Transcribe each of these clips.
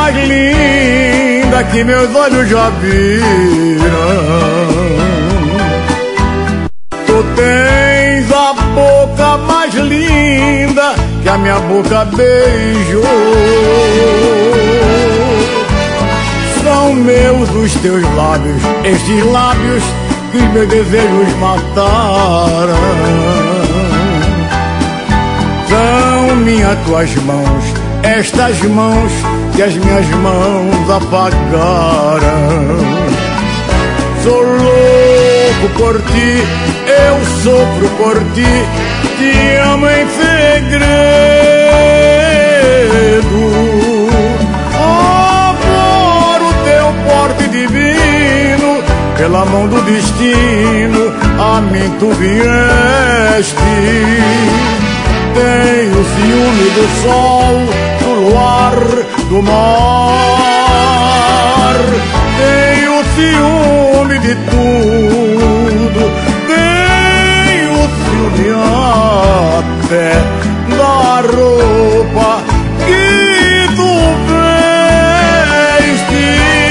mais linda que meus olhos já viram. Tu tens a boca mais linda que a minha boca beijou. São meus os teus lábios, estes lábios que os meus desejos mataram. São minhas tuas mãos, estas mãos que as minhas mãos apagaram. Sou louco por ti, eu sofro por ti, te amo em segredo. Por o teu porte divino, pela mão do destino, a mim tu vieste. Tenho ciúme do sol, do luar, do mar. Tenho ciúme de tudo. Tenho ciúme até da roupa que tu veste.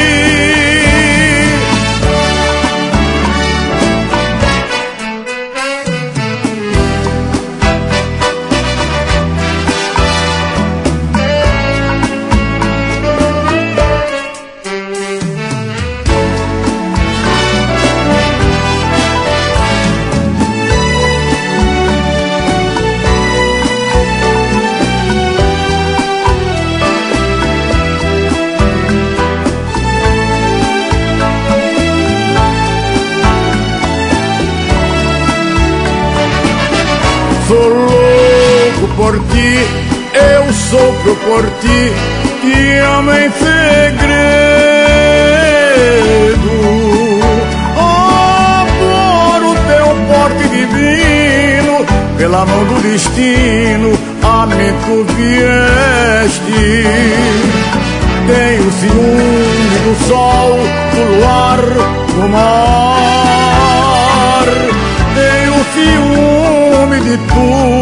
Sou louco por ti, eu sofro por ti, te amo em segredo. Por o teu porte divino, pela mão do destino, a mim tu vieste. Tenho ciúme do sol, do luar, do mar. Tenho ciúme de tudo.